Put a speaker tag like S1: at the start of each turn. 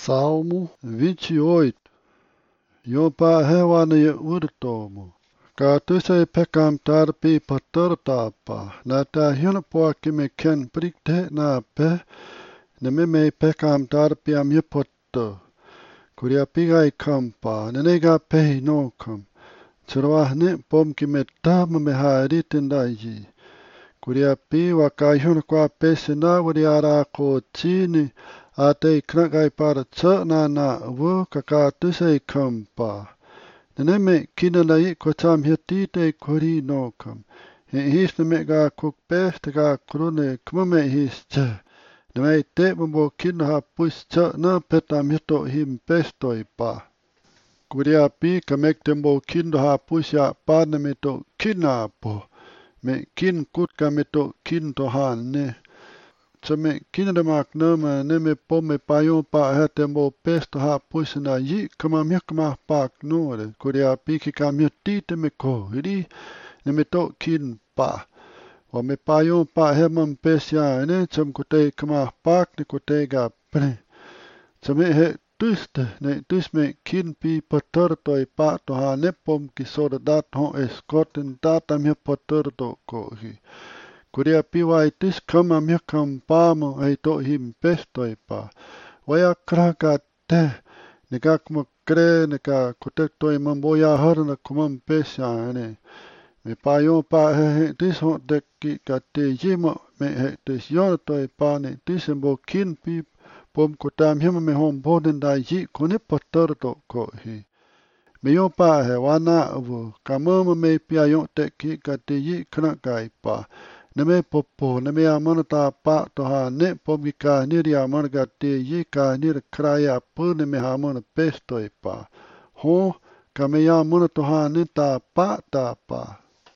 S1: Salmo 28. Jopa hewana ye urtomo. Ka tusai pekam tarpi patartapa. Na ta hiunapoa kime ken prikte na pe. Ne me pekam tarpi am yepoto. Kuria pigai kampa. Nenega pehi no kam. Tsurwah ne pom kime tama me haritindai. Kuria pi waka hiunakoa pesi na wadiara ko chini. Ate knakai para na wu kaka tusai kampa. Neneme kinalai kotam hitite kori no kam. His me ga kuk pest ga krone kmame his cha. Neme te bumbo kinha pus cha na petam hito him pestoi pa. Kuria pi kamek tembo kindo ha pus ya pa nemeto kinapo. Me kin kut kameto kinto han ne. Tsame kinadamak nama neme pome payo pa hatembo pesto ha pusina yi kama miakama pak nore kuria piki kamyo tite me ko hiri neme to kin pa wa me payo pa hemam pesya ne tsam kote kama pak ne kote ga pre tsame he tuste ne tusme kin pi patorto pa to ha ne pom ki soda dat ho escoten data me patorto ko hi Kuria piwai tis kama miakam pamo ei to him pestoi pa. Waya kraka te. Nika kuma kre nika kutektoi mamboya harna kumam pesya ane. Me payo pa he tis ho teki ka te jima me he tis yonatoi pa ne tis embo kin pi pom kutam hima me hom boden da ji kone patarto ko hi. Me yo pa he wana uvu kamama me pia yon teki ka te ji krakai pa. Neme popo, neme amanata pa toha ne pomi ka niri amanaka te ye ka niri kraya pu neme hamana pestoi pa. Ho, ka me amana toha ne ta pa.